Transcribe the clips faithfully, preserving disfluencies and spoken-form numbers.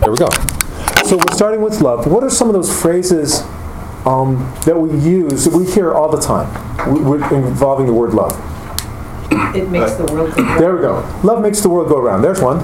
There we go. So we're starting with love. What are some of those phrases um, that we use, that we hear all the time, w- w- involving the word love? It makes the world go round. There we go. Love makes the world go around. There's one.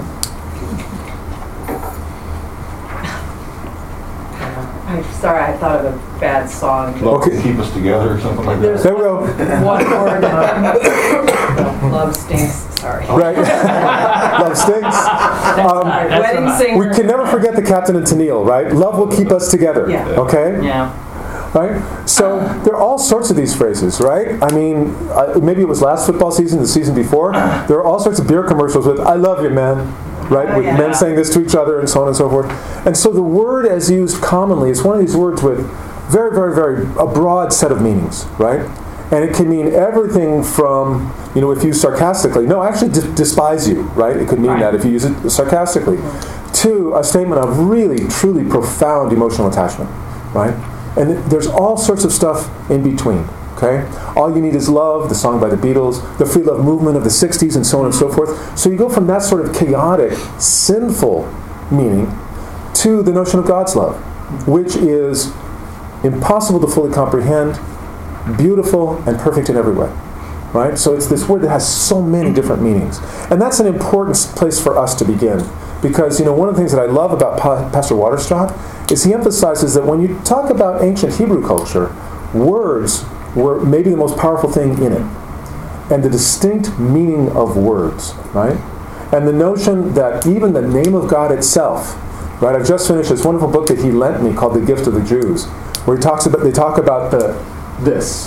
I'm sorry, I thought of a bad song. Love Okay. will keep us together or something like There's that. There we go. one word. Uh, love stinks. Sorry. Right. Love stinks. That's Um, our that's wedding what I- singer. We can never forget the Captain and Tennille, right? Love will keep us together. Yeah. Okay? Yeah. Right? So there are all sorts of these phrases, right? I mean, uh, maybe it was last football season, the season before. There are all sorts of beer commercials with "I love you, man," right? Oh, with yeah. men saying this to each other and so on and so forth. And so the word, as used commonly, is one of these words with very, very, very a broad set of meanings, right? And it can mean everything from, you know, if used sarcastically, no, I actually d- despise you, right? It could mean Right. that if you use it sarcastically. To a statement of really, truly profound emotional attachment, right? And th- there's all sorts of stuff in between, okay? All You Need Is Love, the song by the Beatles, the free love movement of the sixties, and so on and so forth. So you go from that sort of chaotic, sinful meaning to the notion of God's love, which is impossible to fully comprehend, beautiful, and perfect in every way. Right? So it's this word that has so many different meanings. And that's an important place for us to begin. Because, you know, one of the things that I love about pa- Pastor Waterstraw is he emphasizes that when you talk about ancient Hebrew culture, words were maybe the most powerful thing in it. And the distinct meaning of words, right? And the notion that even the name of God itself, right? I've just finished this wonderful book that he lent me called The Gift of the Jews, where he talks about, they talk about the this.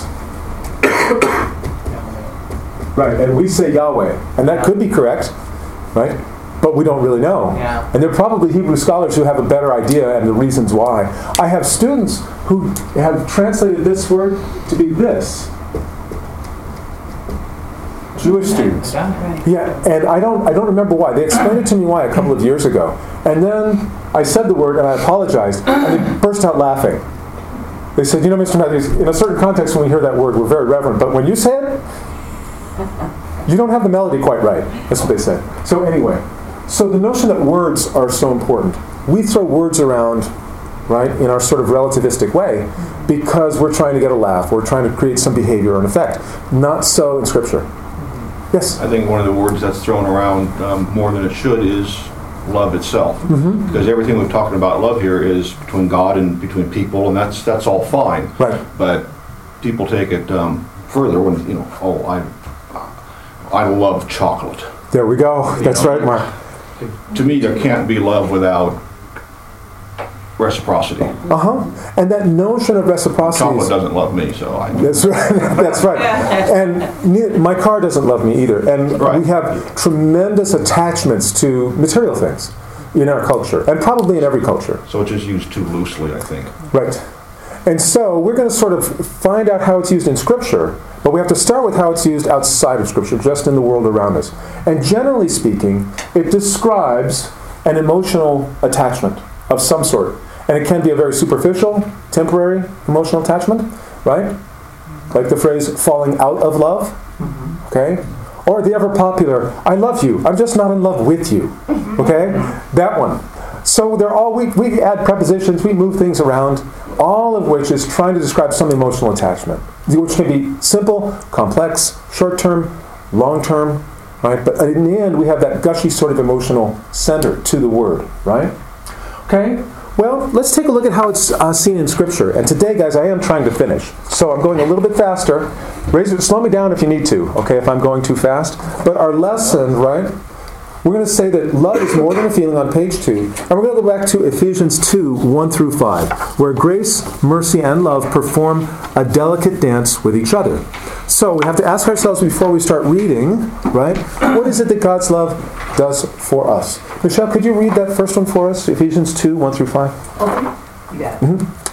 Right, and we say Yahweh, and that could be correct, right? But we don't really know. Yeah. And there are probably Hebrew scholars who have a better idea and the reasons why. I have students who have translated this word to be this. Jewish students. Right. Yeah, and I don't I don't remember why. They explained it to me why a couple of years ago. And then I said the word and I apologized, and they burst out laughing. They said, you know, Mister Matthews, in a certain context when we hear that word, we're very reverent, but when you say it, you don't have the melody quite right. That's what they said. So anyway, so the notion that words are so important. We throw words around, right, in our sort of relativistic way because we're trying to get a laugh. We're trying to create some behavior or an effect. Not so in Scripture. Yes? I think one of the words that's thrown around um, more than it should is love itself. Mm-hmm. Because everything we're talking about love here is between God and between people, and that's that's all fine. Right. But people take it um, further when, you know, oh, I I love chocolate. There we go. That's know. right, Mark. To me, there can't be love without reciprocity. Uh-huh. And that notion of reciprocity Chocolate is... doesn't love me, so I... That's right. That's right. And neither, my car doesn't love me either. And Right. we have tremendous attachments to material things in our culture, and probably in every culture. So it's just used too loosely, I think. Right. And so we're going to sort of find out how it's used in Scripture, but we have to start with how it's used outside of Scripture, just in the world around us. And generally speaking, it describes an emotional attachment of some sort. And it can be a very superficial, temporary emotional attachment, right? Like the phrase, falling out of love, okay? Or the ever popular, I love you, I'm just not in love with you, okay? That one. So they're all, we, we add prepositions, we move things around, all of which is trying to describe some emotional attachment, which can be simple, complex, short-term, long-term, right? But in the end, we have that gushy sort of emotional center to the word, right? Okay? Well, let's take a look at how it's uh, seen in Scripture. And today, guys, I am trying to finish. So I'm going a little bit faster. Raise it, slow me down if you need to, okay, if I'm going too fast. But our lesson, right, we're going to say that love is more than a feeling on page two. And we're going to go back to Ephesians two, one through five, where grace, mercy, and love perform a delicate dance with each other. So we have to ask ourselves before we start reading, right, what is it that God's love does for us? Michelle, could you read that first one for us? Ephesians two, one through five. Okay, you got it.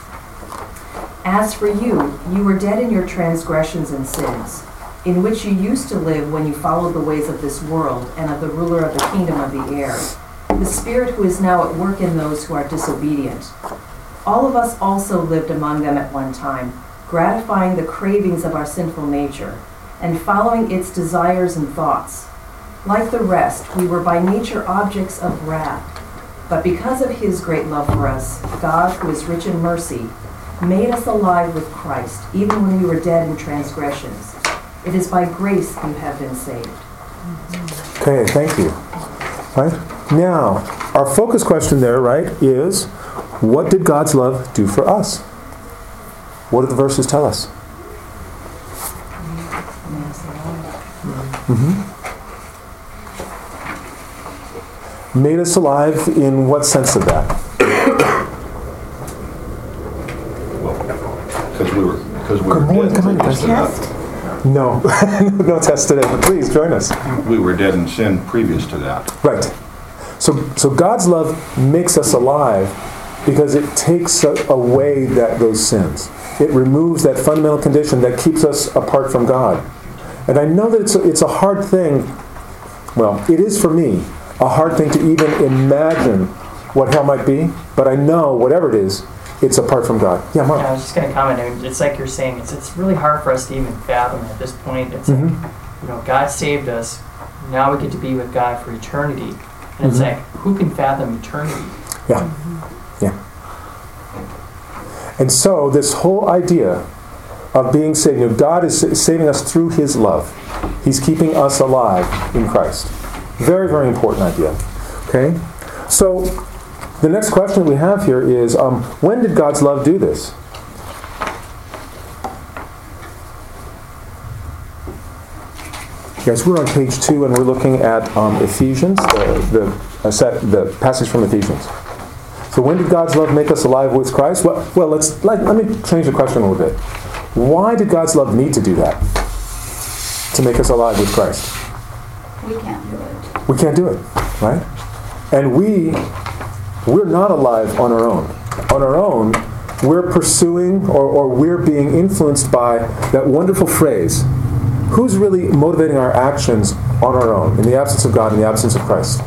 Mm-hmm. As for you, you were dead in your transgressions and sins, in which you used to live when you followed the ways of this world and of the ruler of the kingdom of the air, the spirit who is now at work in those who are disobedient. All of us also lived among them at one time, gratifying the cravings of our sinful nature, and following its desires and thoughts. Like the rest, we were by nature objects of wrath. But because of his great love for us, God, who is rich in mercy, made us alive with Christ, even when we were dead in transgressions. It is by grace you have been saved. Okay, thank you. Right? Now, our focus question there, right, is what did God's love do for us? What do the verses tell us? Mm-hmm. Made us alive in what sense of that? Because we were, because we were Come on, dead. come on, previous to Test. that. No, no test today, but please join us. We were dead in sin previous to that. Right. So, so God's love makes us alive because it takes a- away that those sins. It removes that fundamental condition that keeps us apart from God. And I know that it's a, it's a hard thing. Well, it is for me a hard thing to even imagine what hell might be. But I know whatever it is, it's apart from God. Yeah, Mark. Yeah, I was just going to comment. I mean, it's like you're saying, it's it's really hard for us to even fathom at this point. It's Mhm. like, you know, God saved us. Now we get to be with God for eternity. And it's Mhm. like, who can fathom eternity? Yeah. Yeah. And so this whole idea of being saved, you know, God is sa- saving us through his love. He's keeping us alive in Christ. Very, very important idea. Okay? So the next question we have here is, um, when did God's love do this? Yes, we're on page two and we're looking at um, Ephesians, the, the, uh, set, the passage from Ephesians. So when did God's love make us alive with Christ? Well, well let's let, let me change the question a little bit. Why did God's love need to do that? To make us alive with Christ? We can't do it. We can't do it, right? And we, we're not alive on our own. On our own, we're pursuing or, or we're being influenced by that wonderful phrase, who's really motivating our actions on our own, in the absence of God, in the absence of Christ?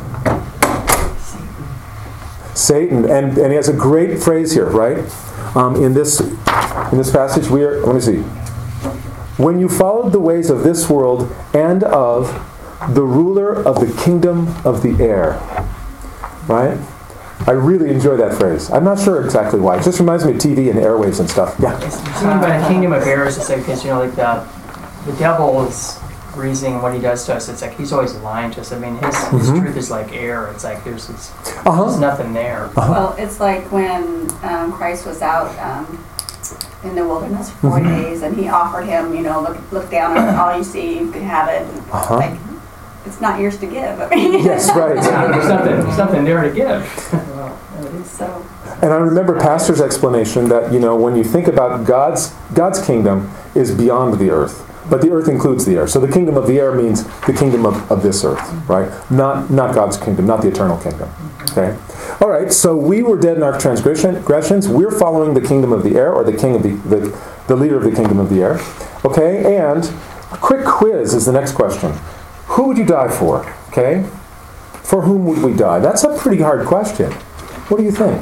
Satan. And, and he has a great phrase here, right? Um, in this in this passage, we are, let me see. When you followed the ways of this world and of the ruler of the kingdom of the air. Right? I really enjoy that phrase. I'm not sure exactly why. It just reminds me of T V and airwaves and stuff. Yeah. It's thinking about a kingdom of air is just like, because, you know, like the, the devil is reasoning what he does to us. It's like he's always lying to us. I mean, his, his Mhm. truth is like air. It's like there's, it's, Uh-huh. there's nothing there. Well, it's like when um, Christ was out um, in the wilderness for forty Mhm. days, and he offered him, you know, look look down on all you see, you can have it. And Uh-huh. Like, it's not yours to give. I mean, Yes, right. Yeah, there's nothing, there's nothing there to give. So, And I remember Pastor's explanation that, you know, when you think about God's God's kingdom is beyond the earth. But the earth includes the air. So the kingdom of the air means the kingdom of, of this earth, right? Not not God's kingdom, not the eternal kingdom. Okay? All right, so we were dead in our transgressions. We're following the kingdom of the air, or the king of the, the, the leader of the kingdom of the air. Okay, and a quick quiz is the next question. Who would you die for? Okay? For whom would we die? That's a pretty hard question. What do you think?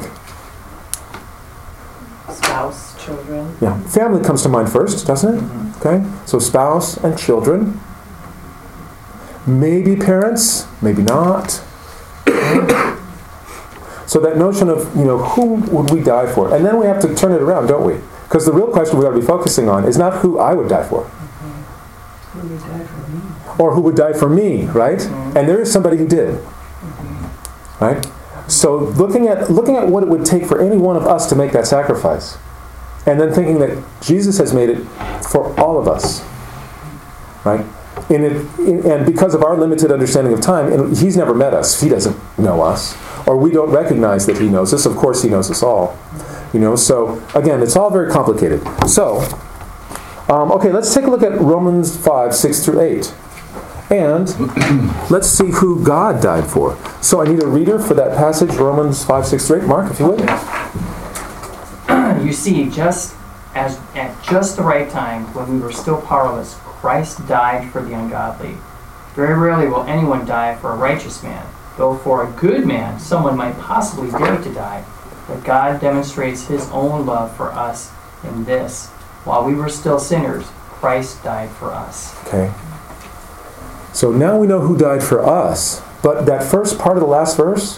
Spouse, children. Yeah, family comes to mind first, doesn't it? Okay, so spouse and children. Maybe parents, maybe not. So that notion of, you know, who would we die for? And then we have to turn it around, don't we? Because the real question we ought to be focusing on is not who I would die for. Who would die for me? Or who would die for me, right? And there is somebody who did. Right? So looking at looking at what it would take for any one of us to make that sacrifice, and then thinking that Jesus has made it for all of us, right? In it, in, and because of our limited understanding of time, and He's never met us, He doesn't know us, or we don't recognize that He knows us. Of course, He knows us all, you know. So again, it's all very complicated. So, um, okay, let's take a look at Romans five, six through eight. And let's see who God died for. So I need a reader for that passage, Romans five, six through eight. Mark, if you would. You see, just as at just the right time, when we were still powerless, Christ died for the ungodly. Very rarely will anyone die for a righteous man, though for a good man, someone might possibly dare to die. But God demonstrates His own love for us in this: while we were still sinners, Christ died for us. Okay. So now we know who died for us. But that first part of the last verse,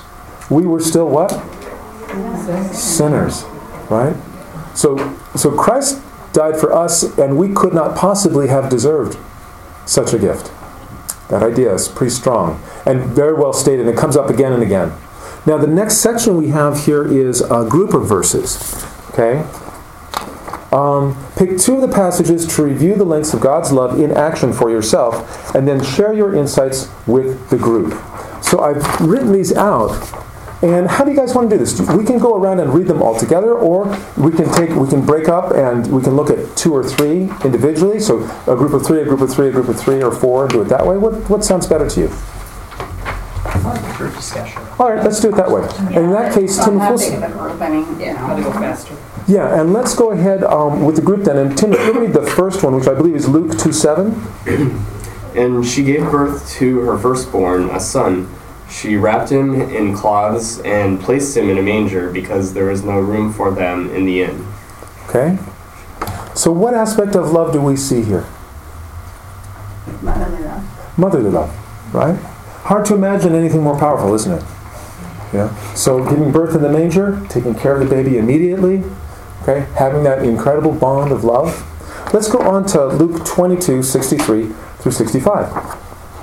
we were still what? Sinners, right? So, so Christ died for us, and we could not possibly have deserved such a gift. That idea is pretty strong and very well stated. It comes up again and again. Now, the next section we have here is a group of verses. Okay? Um, pick two of the passages to review the lengths of God's love in action for yourself, and then share your insights with the group. So I've written these out. And how do you guys want to do this? We can go around and read them all together, or we can take, we can break up and we can look at two or three individually. So a group of three, a group of three, a group of three, or four, and do it that way. What what sounds better to you? Group discussion. All right, let's do it that way. And in that case, It's Tim, not if that we'll- big of a group, I mean, you How to know. go faster. yeah, and let's go ahead um, with the group then. And Tim, you read the first one, which I believe is Luke two seven. And she gave birth to her firstborn, a son. She wrapped him in cloths and placed him in a manger because there was no room for them in the inn. Okay. So what aspect of love do we see here? Motherly love. Motherly love, right? Hard to imagine anything more powerful, isn't it? Yeah. So giving birth in the manger, taking care of the baby immediately, okay, having that incredible bond of love. Let's go on to Luke twenty-two sixty-three through sixty-five.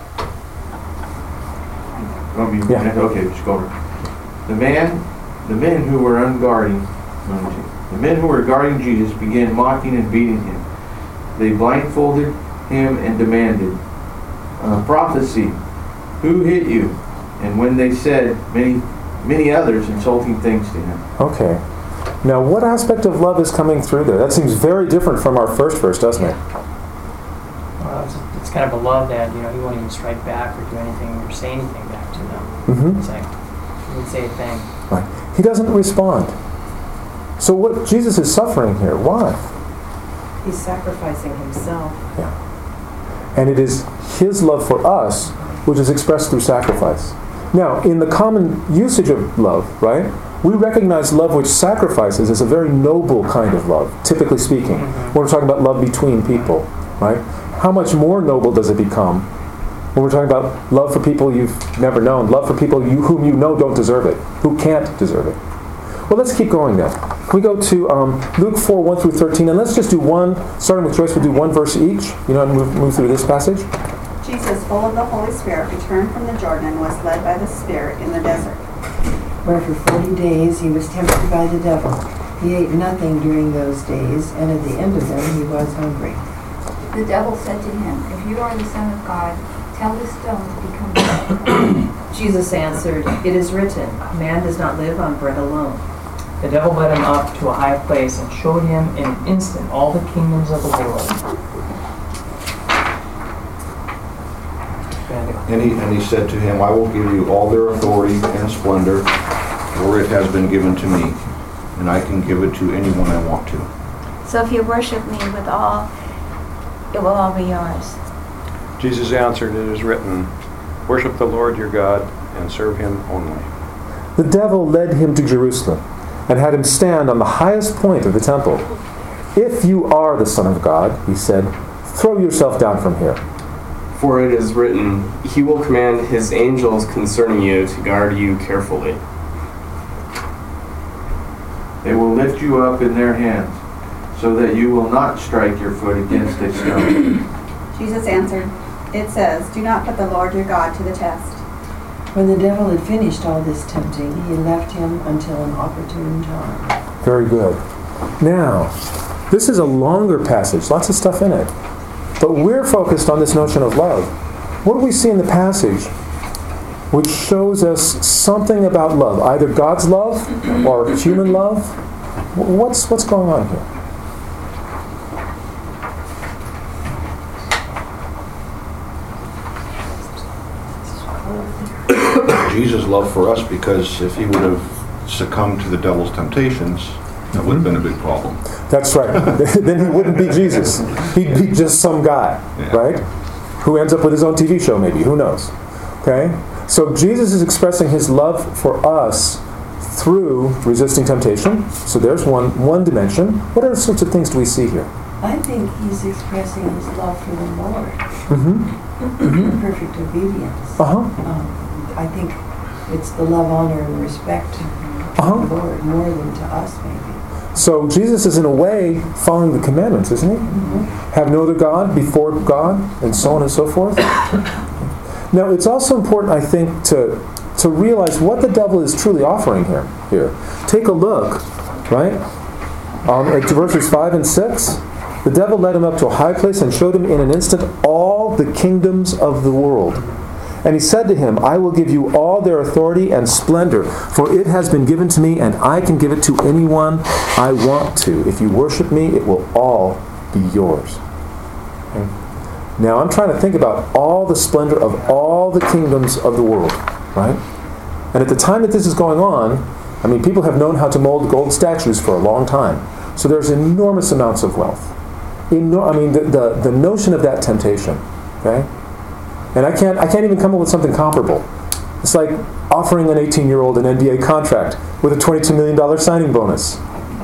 Oh, you- Yeah. Okay, just go over. The man, the men who were unguarding, the men who were guarding Jesus began mocking and beating him. They blindfolded him and demanded, uh, "Prophecy, who hit you?" And when they said many, many others insulting things to him. Okay. Now, what aspect of love is coming through there? That seems very different from our first verse, doesn't it? Well, it's, it's kind of a love that, you know, he won't even strike back or do anything or say anything back to them. Mm-hmm. It's like, he would say a thing. Right. He doesn't respond. So what Jesus is suffering here, why? He's sacrificing himself. And it is his love for us which is expressed through sacrifice. Now, in the common usage of love, right, we recognize love which sacrifices as a very noble kind of love, typically speaking. Mm-hmm. When we're talking about love between people, right? How much more noble does it become when we're talking about love for people you've never known, love for people you, whom you know don't deserve it, who can't deserve it? Well, let's keep going then. We go to um, Luke four, one through thirteen, and let's just do one, starting with Joyce, we'll do one verse each, you know, and move, move through this passage. Jesus, full of the Holy Spirit, returned from the Jordan and was led by the Spirit in the desert. Where for forty days he was tempted by the devil. He ate nothing during those days, and at the end of them he was hungry. The devil said to him, "If you are the Son of God, tell this stone to become bread." Jesus answered, "It is written, man does not live on bread alone." The devil led him up to a high place and showed him in an instant all the kingdoms of the world. And he, and he said to him, I will give you all their authority and splendor, for it has been given to me, and I can give it to anyone I want to. So if you worship me with all, it will all be yours. Jesus answered, it is written, worship the Lord your God and serve him only. The devil led him to Jerusalem and had him stand on the highest point of the temple. If you are the Son of God, he said, throw yourself down from here. For it is written, he will command his angels concerning you to guard you carefully. They will lift you up in their hands, so that you will not strike your foot against a stone. Jesus answered, it says, do not put the Lord your God to the test. When the devil had finished all this tempting, he left him until an opportune time. Very good. Now, this is a longer passage, lots of stuff in it. But we're focused on this notion of love. What do we see in the passage which shows us something about love? Either God's love or human love? What's, what's going on here? Jesus' love for us, because if he would have succumbed to the devil's temptations, that would have been a big problem. That's right. Then he wouldn't be Jesus. He'd be just some guy, Yeah. right? Who ends up with his own T V show maybe. Who knows? Okay? So Jesus is expressing his love for us through resisting temptation. So there's one, one dimension. What other sorts of things do we see here? I think he's expressing his love for the Lord Mm-hmm. in perfect obedience. Uh-huh. Um, I think It's the love, honor, and respect to Uh-huh. the Lord more than to us, maybe. So Jesus is in a way following the commandments, isn't he? Have no other God before God, and so on and so forth. Now, it's also important, I think, to to realize what the devil is truly offering here. Here, take a look, right? Um, at verses five and six. The devil led him up to a high place and showed him in an instant all the kingdoms of the world. And he said to him, I will give you all their authority and splendor, for it has been given to me, and I can give it to anyone I want to. If you worship me, it will all be yours. Okay? Now, I'm trying to think about all the splendor of all the kingdoms of the world, right? And at the time that this is going on, I mean, people have known how to mold gold statues for a long time. So there's enormous amounts of wealth. Eno- I mean, the, the, the notion of that temptation, okay? And I can't I can't even come up with something comparable. It's like offering an eighteen-year-old an N B A contract with a twenty-two million dollars signing bonus.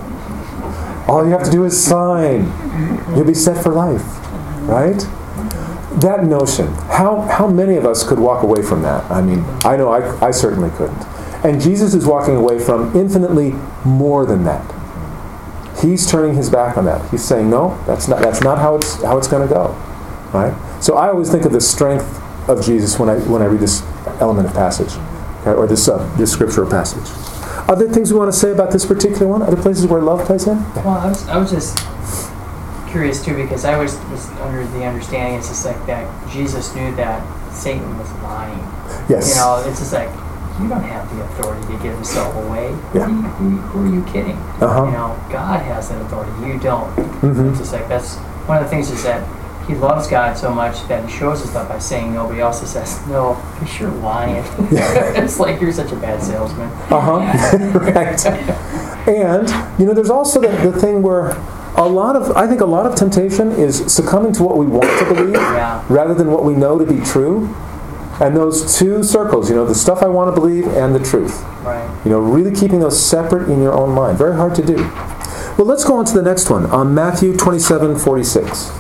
All you have to do is sign. You'll be set for life. Right? That notion. How how many of us could walk away from that? I mean, I know I, I certainly couldn't. And Jesus is walking away from infinitely more than that. He's turning his back on that. He's saying, no, that's not that's not how it's how it's going to go. Right? So I always think of the strength of Jesus when I when I read this element of passage, okay, or this uh, this scriptural passage. Other things we want to say about this particular one? Other places where love plays in? Well, I was, I was just curious too, because I was, was under the understanding it's just like that Jesus knew that Satan was lying. Yes. You know, it's just like, you don't have the authority to give yourself away. Yeah. Who, who, who are you kidding? Uh-huh. You know, God has that authority. You don't. Mm-hmm. It's just like, that's one of the things is that he loves God so much that he shows us that by saying nobody else. He says, no, you're sure lying. It's like you're such a bad salesman. Uh-huh. Right. And, you know, there's also the, the thing where a lot of, I think a lot of temptation is succumbing to what we want to believe Yeah. rather than what we know to be true. And those two circles, you know, the stuff I want to believe and the truth. Right. You know, really keeping those separate in your own mind. Very hard to do. Well, let's go on to the next one. On Matthew twenty-seven forty-six.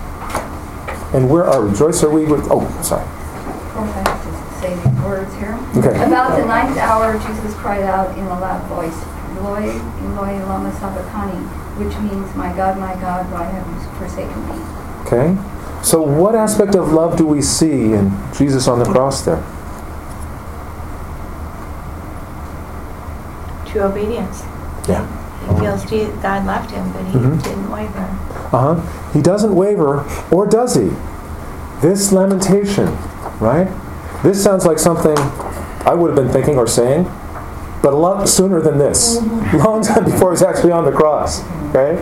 And where are we? Joyce, are we with... Oh, sorry. I have to say these words here. Okay. About the ninth hour, Jesus cried out in a loud voice, Eloi, Eloi, lama sabachthani, which means, my God, my God, why have you forsaken me? Okay. So what aspect of love do we see in Jesus on the cross there? True obedience. Yeah. He feels Jesus, God loved him, but he Mm-hmm. didn't waver. Uh-huh. He doesn't waver, or does he? This lamentation, right? This sounds like something I would have been thinking or saying, but a lot sooner than this. Long time before he was actually on the cross. Okay?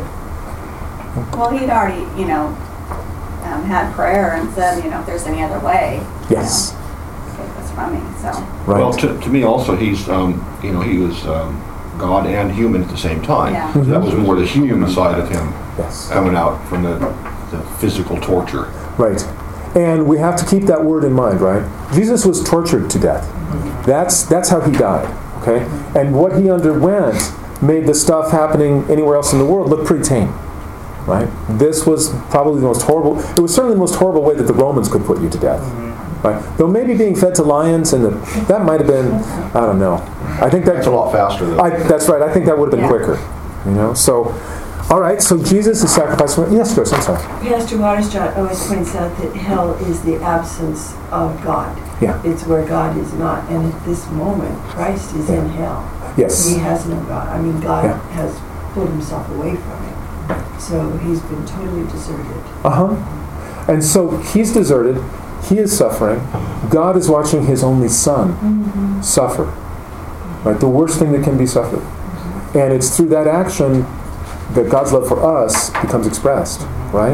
Well, he'd already, you know, um, had prayer and said, you know, if there's any other way, Yes. you know, take this from me. So, Right. Well, to, to me also, he's, um, you know, he was um, God and human at the same time. Yeah. So that was more the human side of him Yes. coming out from the, the physical torture. Right. And we have to keep that word in mind, right? Jesus was tortured to death. That's that's how he died. Okay? And what he underwent made the stuff happening anywhere else in the world look pretty tame. Right? This was probably the most horrible, it was certainly the most horrible way that the Romans could put you to death. Right? Though maybe being fed to lions, and the, that might have been, I don't know. I think that, That's a lot faster, though. I, that's right. I think that would have been Yeah. quicker. You know? So, all right. So Jesus is sacrificed. Yes, Joyce, I'm sorry. Pastor Waterstrott always points out that hell is the absence of God. Yeah. It's where God is not. And at this moment, Christ is in hell. Yes. He has no God. I mean, God Yeah. has pulled himself away from him. So he's been totally deserted. Uh-huh. And so he's deserted. He is suffering. God is watching his only son Mm-hmm. suffer. Right? The worst thing that can be suffered. And it's through that action that God's love for us becomes expressed. Right?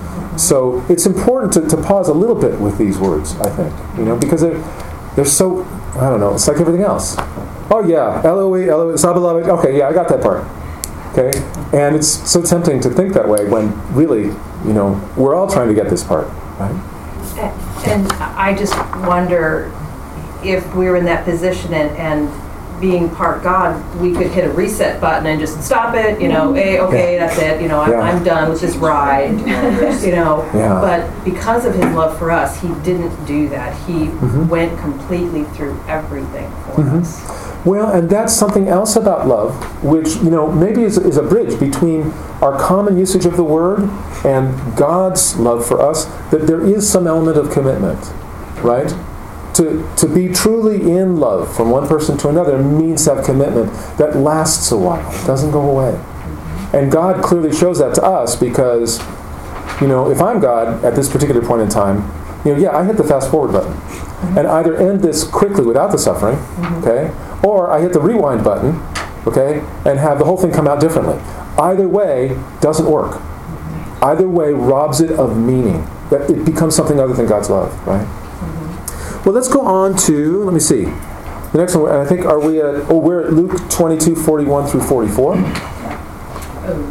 So it's important to, to pause a little bit with these words, I think. You know, because they're, they're so, I don't know, it's like everything else. Oh yeah, Eloi, Eloi, Sabalabit. Okay, yeah, I got that part. Okay? And it's so tempting to think that way when really, you know, we're all trying to get this part. Right? And I just wonder if we were in that position and, and being part God, we could hit a reset button and just stop it, you know, hey, okay, Yeah. that's it, you know, I'm, Yeah. I'm done with this ride, you know. Yeah. But because of his love for us, he didn't do that. He Mhm. went completely through everything for Mhm. us. Well, and that's something else about love, which, you know, maybe is, is a bridge between our common usage of the word and God's love for us, that there is some element of commitment, right? To, to be truly in love from one person to another means to have commitment that lasts a while, doesn't go away. And God clearly shows that to us because, you know, if I'm God at this particular point in time, you know, yeah, I hit the fast forward button. And either end this quickly without the suffering, okay, or I hit the rewind button, okay, and have the whole thing come out differently. Either way doesn't work. Either way robs it of meaning. That it becomes something other than God's love, right? Well, let's go on to, let me see. The next one, I think, are we at, oh, we're at Luke twenty-two, forty-one through forty-four. Okay.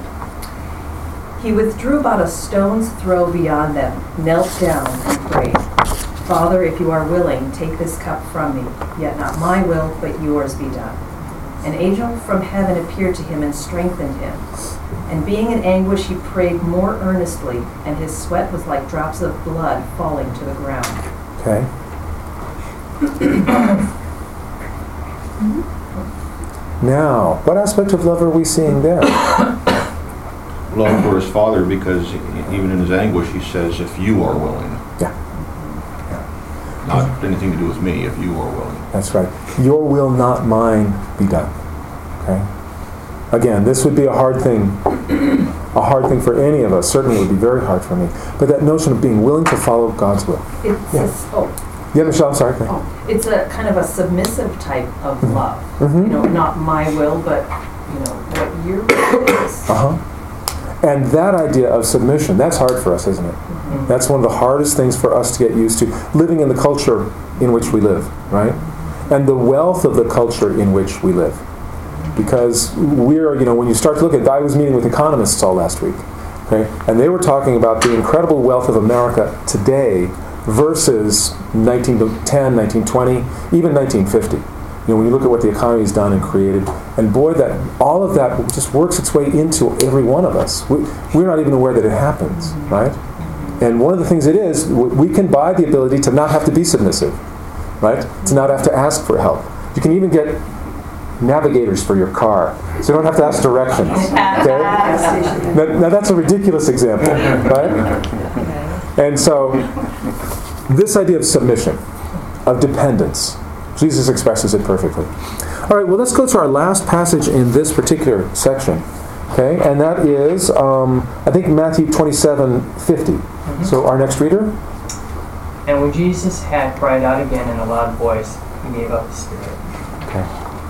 He withdrew about a stone's throw beyond them, knelt down, and prayed, Father, if you are willing, take this cup from me, yet not my will, but yours be done. An angel from heaven appeared to him and strengthened him. And being in anguish, he prayed more earnestly, and his sweat was like drops of blood falling to the ground. Okay. Now, what aspect of love are we seeing there? Love for his father, because even in his anguish he says, if you are willing. Yeah. Not anything to do with me, if you are willing. That's right. Your will, not mine, be done. Okay? Again, this would be a hard thing, a hard thing for any of us. Certainly would be very hard for me. But that notion of being willing to follow God's will. It's Yeah. a s- oh, Yeah, Michelle, I'm sorry. Okay. oh, it's a kind of a submissive type of love. Mhm. You know, not my will, but you know what your will is. Uh-huh. And that idea of submission, that's hard for us, isn't it? Mhm. That's one of the hardest things for us to get used to, living in the culture in which we live, right? And the wealth of the culture in which we live. Because we're, you know, when you start to look at, I was meeting with economists all last week, okay? And they were talking about the incredible wealth of America today versus nineteen ten, nineteen twenty, even nineteen fifty. You know, when you look at what the economy has done and created, and boy, that all of that just works its way into every one of us. We, we're not even aware that it happens, right? And one of the things it is, we can buy the ability to not have to be submissive, right? To not have to ask for help. You can even get navigators for your car, so you don't have to ask directions. Okay? Now, now that's a ridiculous example, right? And so, this idea of submission, of dependence, Jesus expresses it perfectly. All right, well, let's go to our last passage in this particular section. Okay, and that is, um, I think, Matthew twenty-seven fifty. Mm-hmm. So, our next reader. And when Jesus had cried out again in a loud voice, he gave up his spirit. Okay.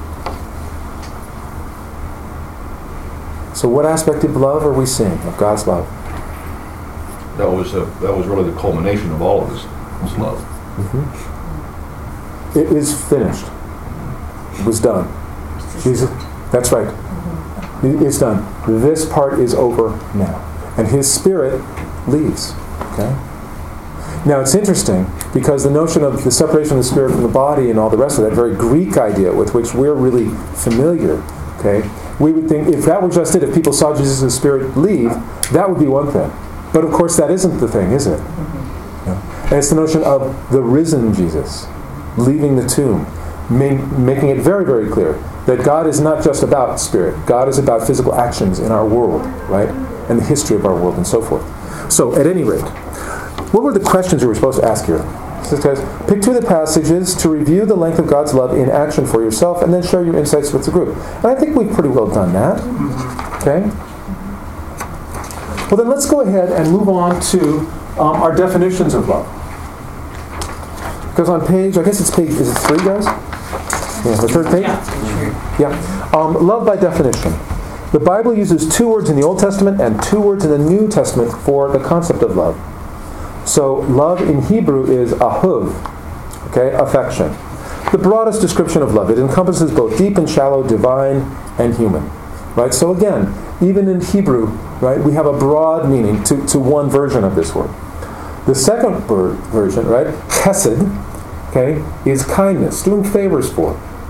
So, what aspect of love are we seeing, of God's love? That was a, that was really the culmination of all of his, his love. Mm-hmm. It is finished. It was done. Jesus, that's right. It's done. This part is over now. And his spirit leaves. Okay? Now it's interesting because the notion of the separation of the spirit from the body and all the rest of that very Greek idea with which we're really familiar, okay, we would think if that were just it, if people saw Jesus' spirit leave, that would be one thing. But of course that isn't the thing, is it? Mm-hmm. Yeah. And it's the notion of the risen Jesus leaving the tomb, ma- making it very, very clear that God is not just about spirit. God is about physical actions in our world, right? And the history of our world and so forth. So, at any rate, what were the questions we were supposed to ask here? It says, pick two of the passages to review the length of God's love in action for yourself and then share your insights with the group. And I think we've pretty well done that. Okay? Well, then let's go ahead and move on to um, our definitions of love. Because on page, I guess it's page, is it three, guys? Yeah, the third page? Yeah. Yeah. Um, love by definition. The Bible uses two words in the Old Testament and two words in the New Testament for the concept of love. So love in Hebrew is ahuv, okay, affection. The broadest description of love. It encompasses both deep and shallow, divine and human. Right? So again, even in Hebrew, right, we have a broad meaning to, to one version of this word. The second word version, right, chesed, okay, is kindness, doing favors for,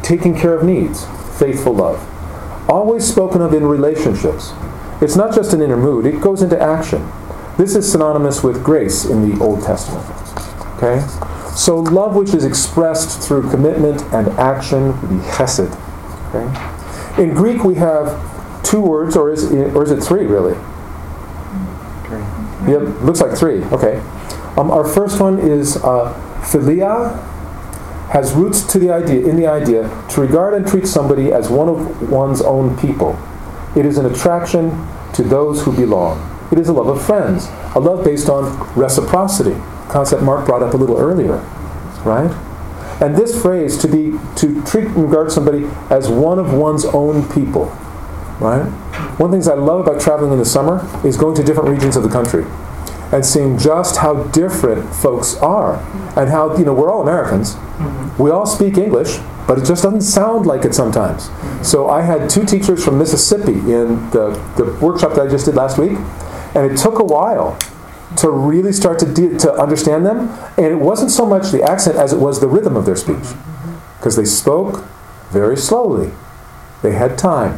taking care of needs, faithful love. Always spoken of in relationships. It's not just an inner mood, it goes into action. This is synonymous with grace in the Old Testament. Okay? So love which is expressed through commitment and action would be chesed. Okay? In Greek we have two words, or is it, or is it three really? Three. Yep, looks like three. Okay. Um, our first one is uh, philia, has roots to the idea in the idea to regard and treat somebody as one of one's own people. It is an attraction to those who belong. It is a love of friends, a love based on reciprocity, concept Mark brought up a little earlier, right? And this phrase, to be to treat and regard somebody as one of one's own people, right? One of the things I love about traveling in the summer is going to different regions of the country and seeing just how different folks are, and how, you know, we're all Americans. Mm-hmm. We all speak English, but it just doesn't sound like it sometimes. Mm-hmm. So I had two teachers from Mississippi in the, the workshop that I just did last week, and it took a while to really start to de- to understand them, and it wasn't so much the accent as it was the rhythm of their speech, because they spoke very slowly. They had time.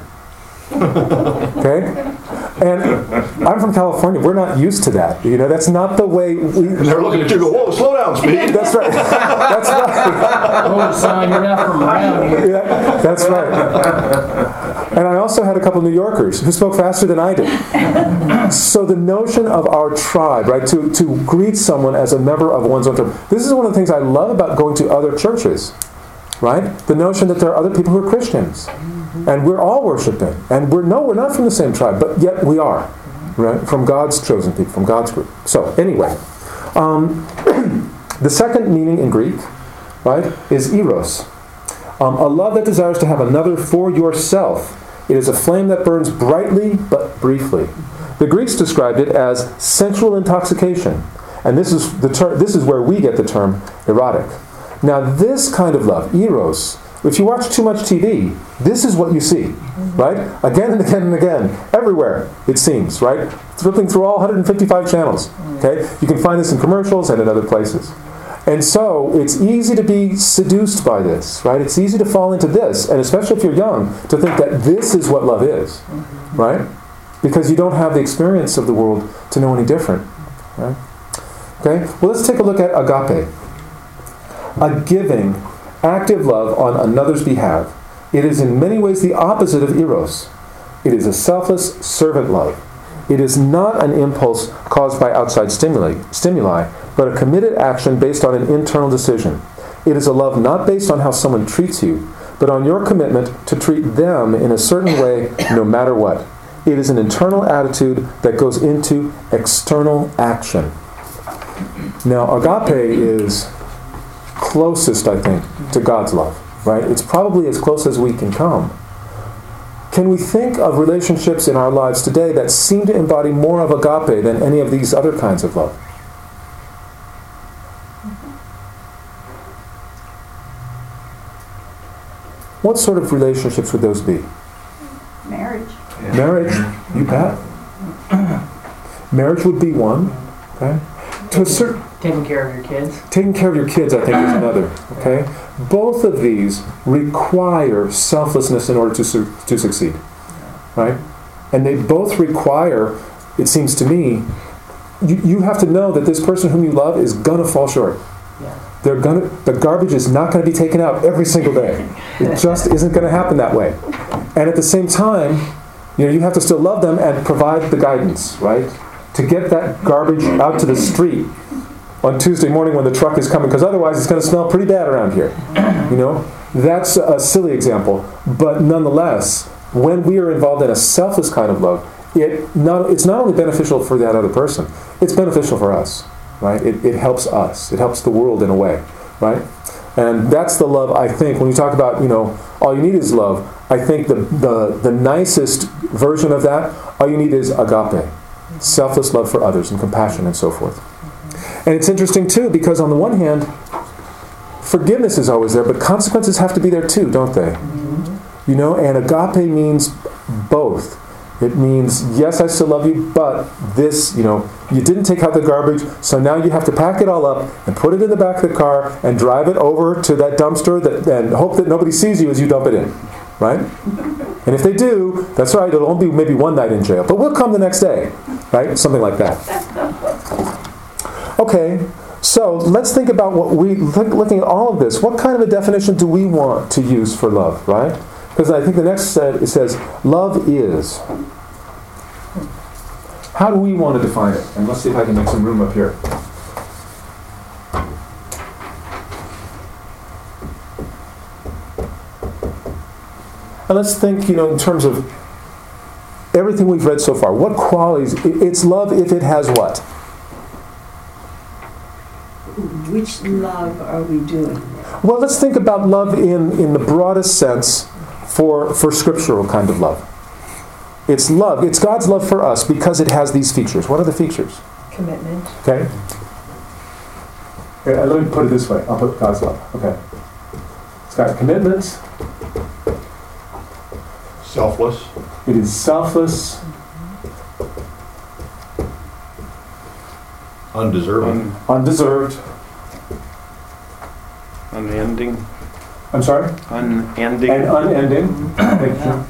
Okay? And I'm from California. We're not used to that. You know, that's not the way we... And they're looking at you and go, whoa, slow down, Speed. That's right. That's right. Oh, son, you're not from around here. Yeah, that's right. And I also had a couple of New Yorkers who spoke faster than I did. So the notion of our tribe, right, to, to greet someone as a member of one's own tribe, this is one of the things I love about going to other churches, right? The notion that there are other people who are Christians. And we're all worshiping. And we're, no, we're not from the same tribe, but yet we are, right? From God's chosen people, from God's group. So, anyway, um, the second meaning in Greek, right, is eros. Um, a love that desires to have another for yourself. It is a flame that burns brightly but briefly. The Greeks described it as sensual intoxication. And this is the ter- this is where we get the term erotic. Now, this kind of love, eros, if you watch too much T V, this is what you see, right? Again and again and again, everywhere, it seems, right? Flipping through all one hundred fifty-five channels, okay? You can find this in commercials and in other places. And so, it's easy to be seduced by this, right? It's easy to fall into this, and especially if you're young, to think that this is what love is, right? Because you don't have the experience of the world to know any different, right? Okay? Well, let's take a look at agape. A giving, active love on another's behalf. It is in many ways the opposite of eros. It is a selfless servant love. It is not an impulse caused by outside stimuli, stimuli, but a committed action based on an internal decision. It is a love not based on how someone treats you, but on your commitment to treat them in a certain way no matter what. It is an internal attitude that goes into external action. Now, agape is closest, I think, to God's love, right? It's probably as close as we can come. Can we think of relationships in our lives today that seem to embody more of agape than any of these other kinds of love? What sort of relationships would those be? Marriage. Yeah. Marriage, you bet. Marriage would be one, okay? To a certain Taking care of your kids. Taking care of your kids, I think, is another. Okay, both of these require selflessness in order to su- to succeed, right? And they both require, it seems to me, you, you have to know that this person whom you love is gonna fall short. Yeah. They're gonna, the garbage is not gonna be taken out every single day. It just isn't gonna happen that way. And at the same time, you know, you have to still love them and provide the guidance, right? To get that garbage out to the street on Tuesday morning when the truck is coming, because otherwise it's going to smell pretty bad around here. You know, that's a silly example, but nonetheless, when we are involved in a selfless kind of love, it not, it's not only beneficial for that other person, it's beneficial for us, right? It, it helps us. It helps the world in a way, right? And that's the love, I think, when you talk about, you know, all you need is love, I think the, the, the nicest version of that, all you need is agape, selfless love for others and compassion and so forth. And it's interesting, too, because on the one hand, forgiveness is always there, but consequences have to be there, too, don't they? Mm-hmm. You know, and agape means both. It means, yes, I still love you, but this, you know, you didn't take out the garbage, so now you have to pack it all up and put it in the back of the car and drive it over to that dumpster that, and hope that nobody sees you as you dump it in, right? And if they do, that's right, it'll only be maybe one night in jail, but we'll come the next day, right? Something like that. Okay, so let's think about what we, looking at all of this, what kind of a definition do we want to use for love, right? Because I think the next set, it says, love is. How do we want to define it? And let's see if I can make some room up here. And let's think, you know, in terms of everything we've read so far. What qualities? It's love if it has what? Which love are we doing? Well, let's think about love in, in the broadest sense for, for scriptural kind of love. It's love. It's God's love for us because it has these features. What are the features? Commitment. Okay. Okay, let me put it this way. I'll put God's love. Okay. It's got commitment. Selfless. It is selfless. Undeserving. Undeserved. Unending. I'm sorry? Unending. And unending. Thank you.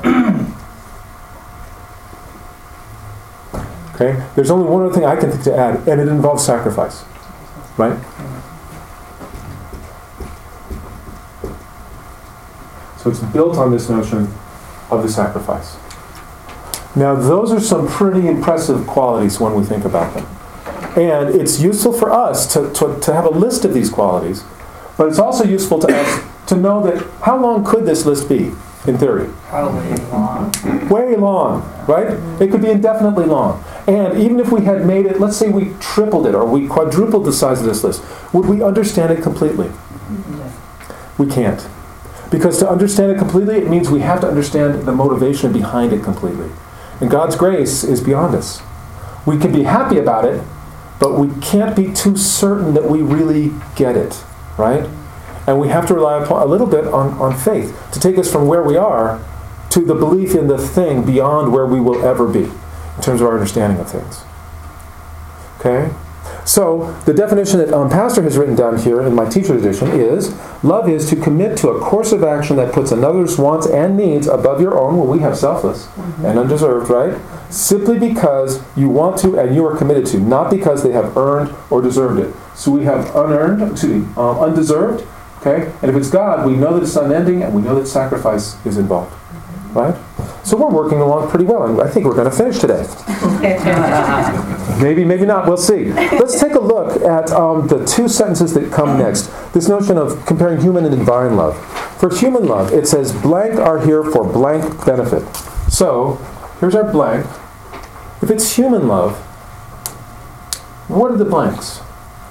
Okay? There's only one other thing I can think to add, and it involves sacrifice. Right? So it's built on this notion of the sacrifice. Now, those are some pretty impressive qualities when we think about them. And it's useful for us to, to, to have a list of these qualities, but it's also useful to us to know that how long could this list be, in theory? Probably long. Way long, right? It could be indefinitely long. And even if we had made it, let's say we tripled it or we quadrupled the size of this list, would we understand it completely? We can't. Because to understand it completely, it means we have to understand the motivation behind it completely. And God's grace is beyond us. We can be happy about it, but we can't be too certain that we really get it, right? And we have to rely upon a little bit on, on faith to take us from where we are to the belief in the thing beyond where we will ever be in terms of our understanding of things. Okay? So, the definition that um, Pastor has written down here in my teacher's edition is, love is to commit to a course of action that puts another's wants and needs above your own. Well, we have selfless mm-hmm. and undeserved, right? Simply because you want to and you are committed to, not because they have earned or deserved it. So we have unearned, excuse me, um, undeserved, okay? And if it's God, we know that it's unending and we know that sacrifice is involved, mm-hmm. right? So we're working along pretty well, and I think we're going to finish today. Maybe, maybe not. We'll see. Let's take a look at um, the two sentences that come next. This notion of comparing human and divine love. For human love, it says, blank are here for blank benefit. So, here's our blank. If it's human love, what are the blanks?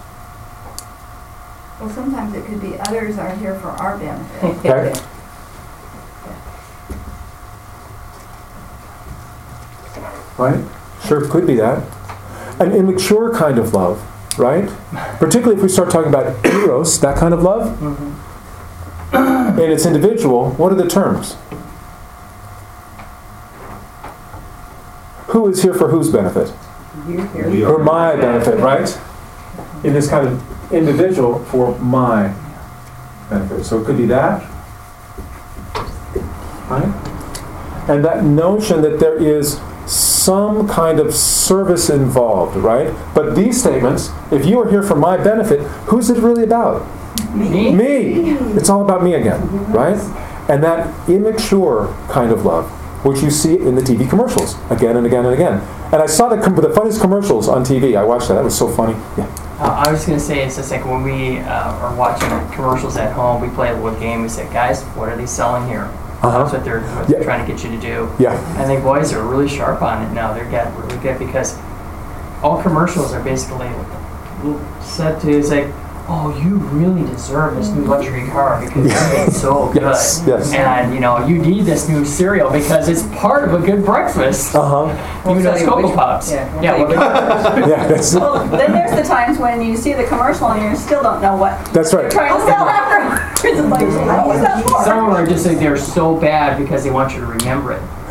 Well, sometimes it could be others are here for our benefit. Okay. Right? Sure, could be that. An immature kind of love, right? Particularly if we start talking about eros, that kind of love, mm-hmm. and it's individual, what are the terms? Who is here for whose benefit? You're here. For my benefit, right? In this kind of individual, for my benefit. So it could be that, right? And that notion that there is some kind of service involved, right? But these statements, if you are here for my benefit, who's it really about? Me. Me. It's all about me again, right? And that immature kind of love, which you see in the T V commercials again and again and again. And I saw the, com- the funniest commercials on T V. I watched that. That was so funny. Yeah. Uh, I was going to say, it's just like when we uh, are watching commercials at home, we play a little game. We say, guys, what are they selling here? Uh-huh. That's what they're, what they're yeah. trying to get you to do. Yeah. I think boys are really sharp on it now. They're getting really good because all commercials are basically said to is like, oh, you really deserve this new luxury car because yeah. it's so good. Yes, yes. And, you know, you need this new cereal because it's part of a good breakfast. Uh-huh. Even those Cocoa Pops. Yeah. Yeah, well, yeah, that's Well, then there's the times when you see the commercial and you still don't know what that's right. they're trying to sell afterwards. It's like, what was that for? some of them are just like they're so bad because they want you to remember it.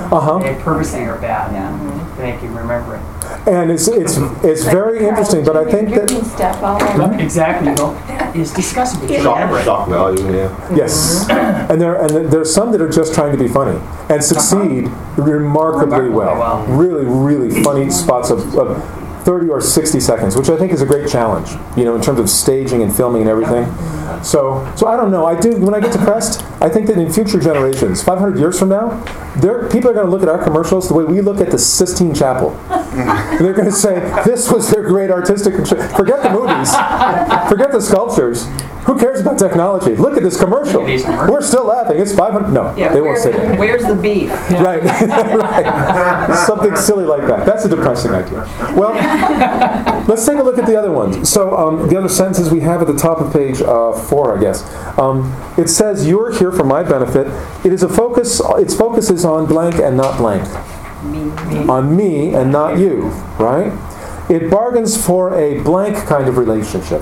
Uh-huh. They purposely are bad. Yeah. To make you remember it. And it's it's it's very interesting, but I think You're that being stuff all over. Exactly. Well, that is disgusting. But you Shock, remember it. shock value, yeah. yes, and there and there's some that are just trying to be funny and succeed remarkably Remarkably well. well. Really, really funny spots of, of thirty or sixty seconds, which I think is a great challenge. You know, in terms of staging and filming and everything. So, so I don't know. I do. When I get depressed, I think that in future generations, five hundred years from now, there people are going to look at our commercials the way we look at the Sistine Chapel. They're going to say this was their great artistic. Forget the movies. Forget the sculptures. Who cares about technology? Look at this commercial. We're still laughing. It's five hundred. No, Yeah, they won't where- say that. Where's the beef? Right. right. Something silly like that. That's a depressing idea. Well, let's take a look at the other ones. So um, the other sentences we have at the top of page uh, four, I guess. Um, it says, "You're here for my benefit." It is a focus. Its focus is on blank and not blank. Me. On me and not you. Right? It bargains for a blank kind of relationship.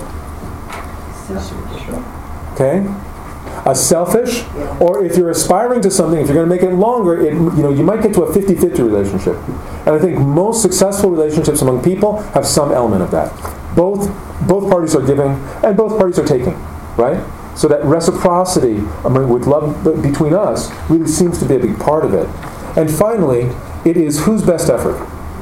Okay? A selfish, or if you're aspiring to something, if you're going to make it longer, it, you know, you might get to a fifty-fifty relationship. And I think most successful relationships among people have some element of that. Both both parties are giving, and both parties are taking, right? So that reciprocity among, with love between us really seems to be a big part of it. And finally, it is whose best effort?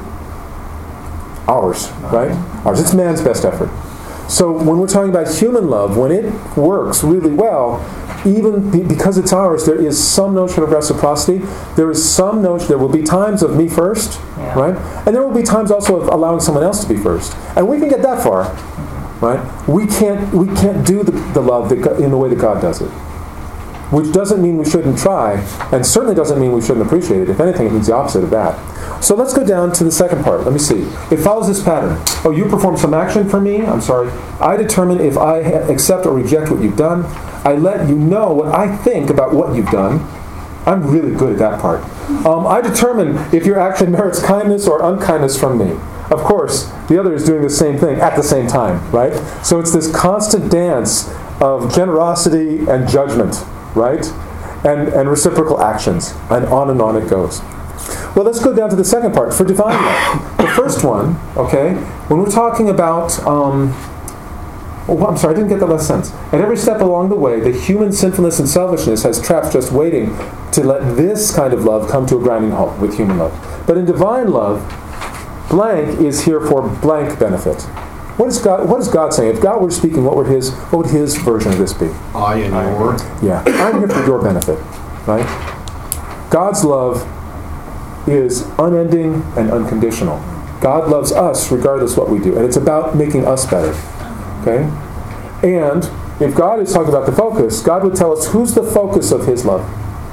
Ours, right? Ours. It's man's best effort. So when we're talking about human love, when it works really well, even be, because it's ours, there is some notion of reciprocity. There is some notion, there will be times of me first, Yeah. right? And there will be times also of allowing someone else to be first. And we can get that far, right? We can't we can't do the, the love that, God- in the way that God does it. Which doesn't mean we shouldn't try, and certainly doesn't mean we shouldn't appreciate it. If anything, it means the opposite of that. So let's go down to the second part. Let me see. It follows this pattern. Oh, you perform some action for me? I'm sorry. I determine if I ha- accept or reject what you've done. I let you know what I think about what you've done. I'm really good at that part. Um, I determine if your action merits kindness or unkindness from me. Of course, the other is doing the same thing at the same time, right? So it's this constant dance of generosity and judgment, right? And, and reciprocal actions. And on and on it goes. Well, let's go down to the second part, for divine love. The first one, okay, when we're talking about, um, oh, I'm sorry, I didn't get the last sentence. At every step along the way, the human sinfulness and selfishness has traps just waiting to let this kind of love come to a grinding halt with human love. But in divine love, blank is here for blank benefit. What is God? What is God saying? If God were speaking, what would His what would His version of this be? I and your. Yeah, I'm here for your benefit, right? God's love is unending and unconditional. God loves us regardless what we do, and it's about making us better. Okay? And if God is talking about the focus, God would tell us who's the focus of His love.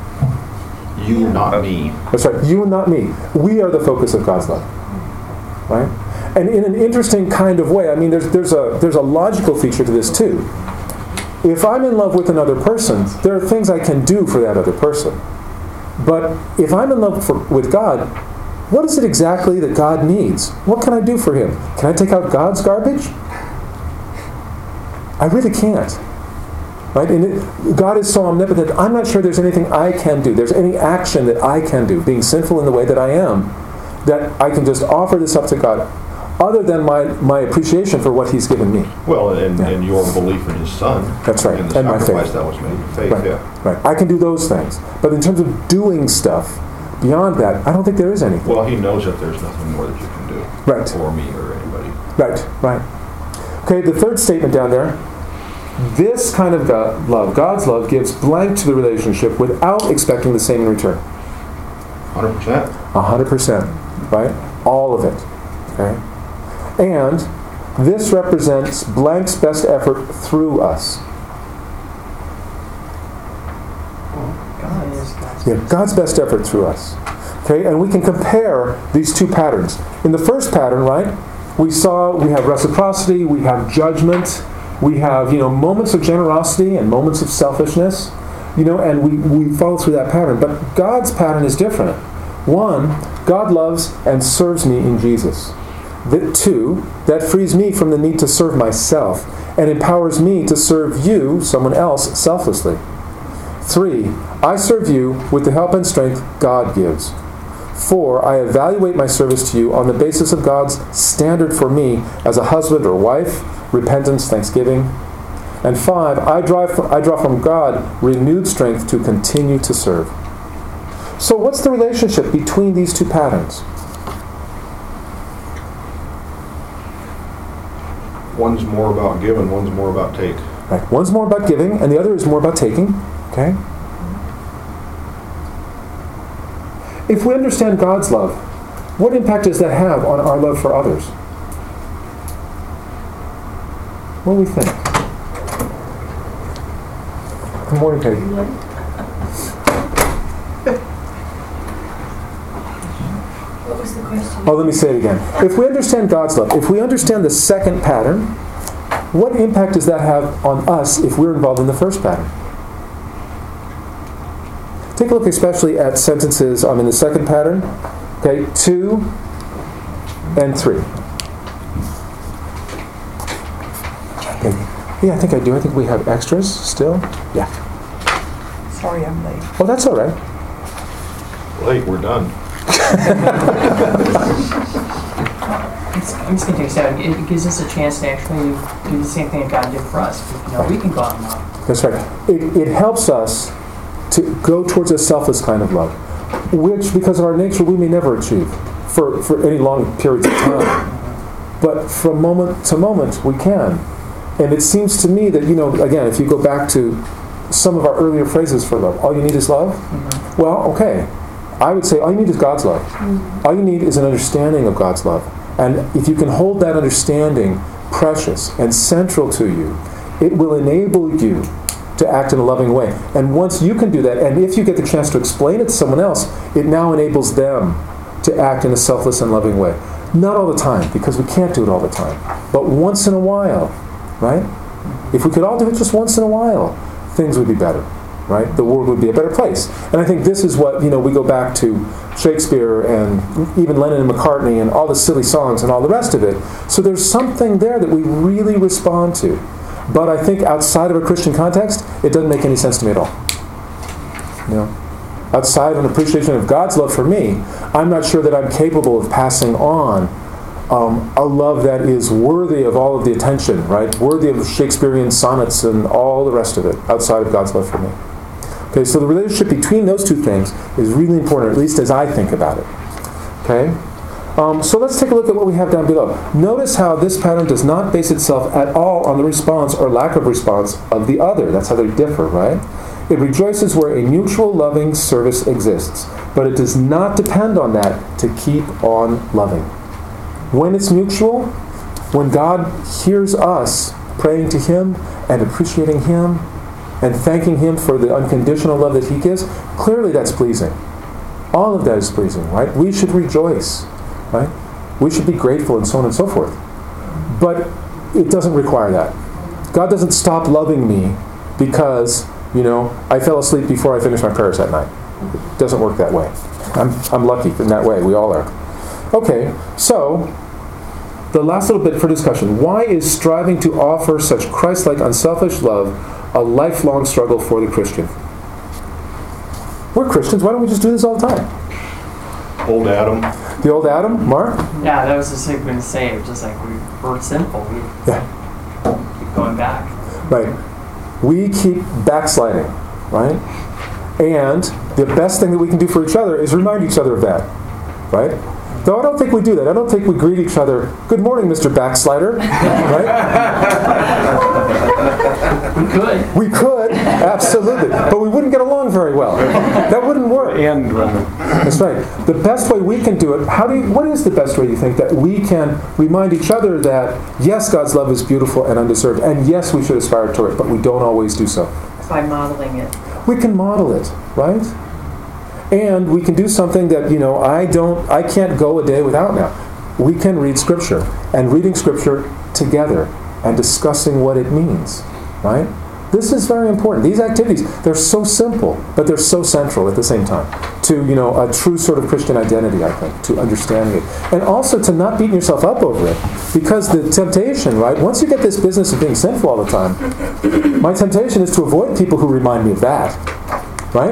You, not me. That's right. You and not me. We are the focus of God's love. Right? And in an interesting kind of way, I mean, there's there's a there's a logical feature to this too. If I'm in love with another person, there are things I can do for that other person. But if I'm in love for, with God, what is it exactly that God needs? What can I do for Him? Can I take out God's garbage? I really can't. Right? And it, God is so omnipotent, I'm not sure there's anything I can do. There's any action that I can do, being sinful in the way that I am, that I can just offer this up to God, other than my, my appreciation for what He's given me. Well, and, Yeah. and your belief in His Son. That's right. And the And my sacrifice faith. that was made. Faith, Right. yeah. Right. I can do those things. But in terms of doing stuff, beyond that, I don't think there is anything. Well, He knows that there's nothing more that you can do. Right. For me or anybody. Right, right. Okay, the third statement down there. This kind of God, love, God's love, gives blank to the relationship without expecting the same in return. one hundred percent. one hundred percent, right? All of it. Okay? And this represents blank's best effort through us. God is God's Yeah, God's best effort through us. Okay, and we can compare these two patterns. In the first pattern, right, we saw we have reciprocity, we have judgment, we have, you know, moments of generosity and moments of selfishness, you know, and we, we follow through that pattern. But God's pattern is different. One, God loves and serves me in Jesus. That, two, that frees me from the need to serve myself and empowers me to serve you, someone else, selflessly. Three, I serve you with the help and strength God gives. Four, I evaluate my service to you on the basis of God's standard for me as a husband or wife, repentance, thanksgiving. And five, I draw, from, I draw from God renewed strength to continue to serve. So what's the relationship between these two patterns? One's more about giving, one's more about take. Right. One's more about giving, and the other is more about taking. Okay? If we understand God's love, what impact does that have on our love for others? What do we think? Good morning, Peggy. What was the question? Oh, let me say it again. If we understand God's love, if we understand the second pattern, what impact does that have on us if we're involved in the first pattern? Take a look especially at sentences um, in the second pattern, okay, two and three. Okay. Yeah, I think I do. I think we have extras still. Yeah. Sorry I'm late. Oh, that's all right. Late, we're done. I'm just going to take a step. It gives us a chance to actually do the same thing that God did for us. You know, we can go out and love. That's right. It, it helps us to go towards a selfless kind of love, which, because of our nature, we may never achieve for, for any long periods of time. But from moment to moment, we can. And it seems to me that, you know, again, if you go back to some of our earlier phrases for love, all you need is love? Mm-hmm. Well, okay. I would say all you need is God's love. Mm-hmm. All you need is an understanding of God's love. And if you can hold that understanding precious and central to you, it will enable you to act in a loving way. And once you can do that, and if you get the chance to explain it to someone else, it now enables them to act in a selfless and loving way. Not all the time, because we can't do it all the time. But once in a while, right? If we could all do it just once in a while, things would be better, right? The world would be a better place. And I think this is what, you know, we go back to Shakespeare and even Lennon and McCartney and all the silly songs and all the rest of it. So there's something there that we really respond to. But I think outside of a Christian context, it doesn't make any sense to me at all. You know, outside of an appreciation of God's love for me, I'm not sure that I'm capable of passing on um, a love that is worthy of all of the attention, right? Worthy of Shakespearean sonnets and all the rest of it, outside of God's love for me. Okay, so the relationship between those two things is really important, at least as I think about it. Okay? Um, so let's take a look at what we have down below. Notice how this pattern does not base itself at all on the response or lack of response of the other. That's how they differ, right? It rejoices where a mutual loving service exists, but it does not depend on that to keep on loving. When it's mutual, when God hears us praying to Him and appreciating Him and thanking Him for the unconditional love that He gives, clearly that's pleasing. All of that is pleasing, right? We should rejoice. Right? We should be grateful and so on and so forth. But it doesn't require that. God doesn't stop loving me because, you know, I fell asleep before I finished my prayers that night. It doesn't work that way. I'm, I'm lucky in that way. We all are. Okay, so the last little bit for discussion. Why is striving to offer such Christ-like unselfish love a lifelong struggle for the Christian? We're Christians. Why don't we just do this all the time? Old Adam. The old Adam, Mark? Yeah, that was just like going to say, just like we, we're sinful. We yeah. keep going back. Right. We keep backsliding, right? And the best thing that we can do for each other is remind each other of that, right? Though I don't think we do that. I don't think we greet each other, "Good morning, Mister Backslider," right? We could. We could, absolutely. But we wouldn't get along very well. That wouldn't work. And That's right. The best way we can do it, how do you, what is the best way you think that we can remind each other that, yes, God's love is beautiful and undeserved, and yes, we should aspire to it, but we don't always do so? By modeling it. We can model it, right? And we can do something that, you know, I don't, I can't go a day without now. We can read Scripture, and reading Scripture together and discussing what it means, right? This is very important. These activities, they're so simple, but they're so central at the same time to, you know, a true sort of Christian identity, I think, to understanding it. And also to not beating yourself up over it. Because the temptation, right, once you get this business of being sinful all the time, my temptation is to avoid people who remind me of that, right?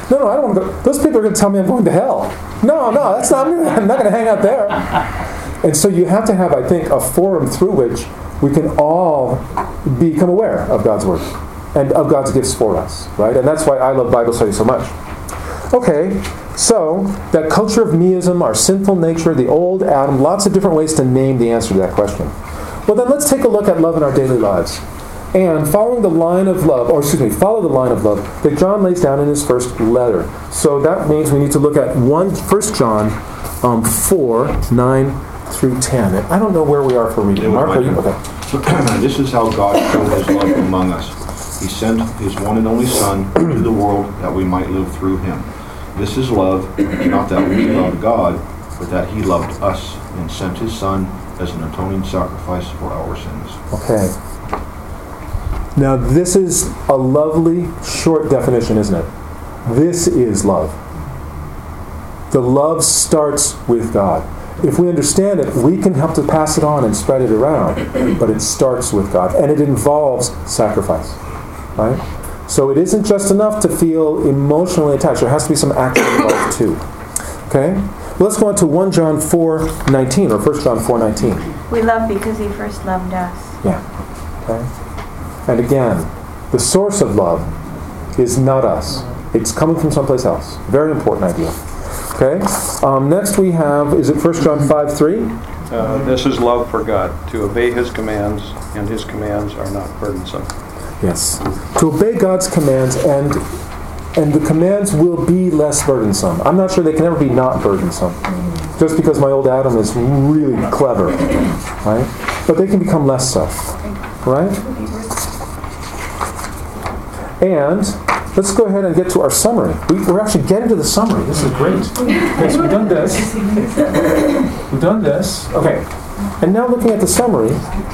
No, no, I don't want to go. Those people are going to tell me I'm going to hell. No, no, that's not me. I'm not going to hang out there. And so you have to have, I think, a forum through which we can all become aware of God's Word and of God's gifts for us, right? And that's why I love Bible study so much. Okay, so that culture of meism, our sinful nature, the old Adam, lots of different ways to name the answer to that question. Well, then let's take a look at love in our daily lives. And following the line of love, or excuse me, follow the line of love that John lays down in his first letter. So that means we need to look at one, First John um, four, nine through ten. And I don't know where we are for reading. Mark, are you? Okay. This is how God showed his love among us. He sent his one and only Son into the world that we might live through him. This is love, not that we loved God, but that he loved us and sent his Son as an atoning sacrifice for our sins. Okay. Now this is a lovely, short definition, isn't it? This is love. The love starts with God. If we understand it, we can help to pass it on and spread it around. But it starts with God. And it involves sacrifice. Right? So it isn't just enough to feel emotionally attached. There has to be some action involved too. Okay? Well, let's go on to First John four nineteen, or First John four nineteen. We love because he first loved us. Yeah. Okay? And again, the source of love is not us. It's coming from someplace else. Very important idea. Okay? Um, next we have, is it First John five three? Uh, this is love for God, to obey his commands, and his commands are not burdensome. Yes. To obey God's commands, and and the commands will be less burdensome. I'm not sure they can ever be not burdensome. Just because my old Adam is really clever. Right? But they can become less so. Right? And let's go ahead and get to our summary. We, we're actually getting to the summary. This is great. Okay, so we've done this. We've done this. Okay. And now looking at the summary.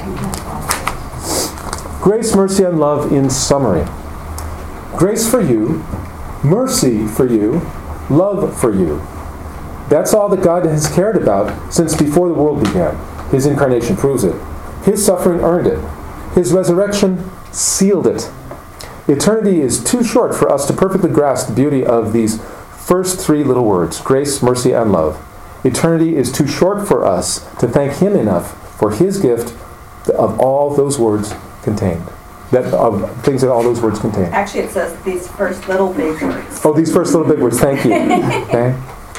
Grace, mercy, and love in summary. Grace for you, mercy for you, love for you. That's all that God has cared about since before the world began. His incarnation proves it. His suffering earned it. His resurrection sealed it. Eternity is too short for us to perfectly grasp the beauty of these first three little words, grace, mercy, and love. Eternity is too short for us to thank him enough for his gift of all those words contained. That of things that all those words contain. Actually, it says these first little big words. Oh, these first little big words. Thank you. Okay.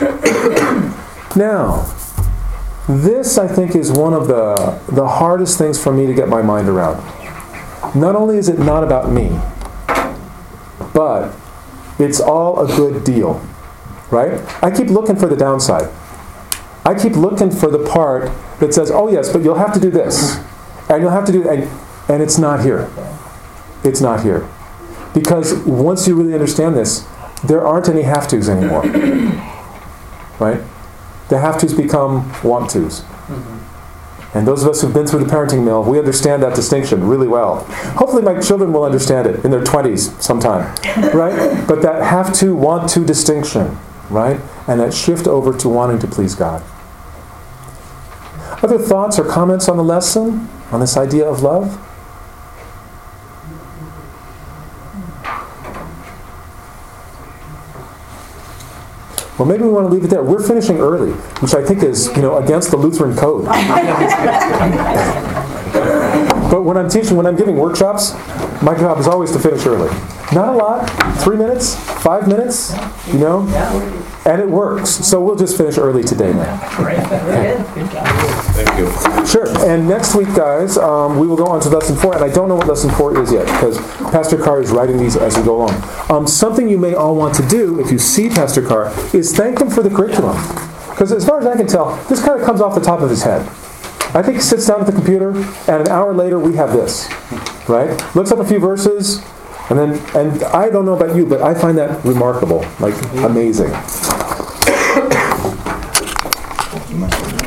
Now, this I think is one of the the hardest things for me to get my mind around. Not only is it not about me, but it's all a good deal, right? I keep looking for the downside. I keep looking for the part that says, "Oh yes, but you'll have to do this, and you'll have to do," and and it's not here. It's not here. Because once you really understand this, there aren't any have-tos anymore. Right? The have-tos become want-tos. Mm-hmm. And those of us who've been through the parenting mill, we understand that distinction really well. Hopefully my children will understand it in their twenties sometime. Right? But that have-to, want-to distinction, right? And that shift over to wanting to please God. Other thoughts or comments on the lesson? On this idea of love? Well, maybe we want to leave it there. We're finishing early, which I think is, you know, against the Lutheran code. But when I'm teaching, when I'm giving workshops, my job is always to finish early. Not a lot, three minutes, five minutes, you know, and it works. So we'll just finish early today now. Great. Good job. Thank you. Sure. And next week, guys, um, we will go on to lesson four, and I don't know what lesson four is yet because Pastor Carr is writing these as we go along. Um, something you may all want to do, if you see Pastor Carr, is thank him for the curriculum. Because as far as I can tell, this kind of comes off the top of his head. I think he sits down at the computer, and an hour later we have this, right? Looks up a few verses, and then, and I don't know about you, but I find that remarkable, like amazing.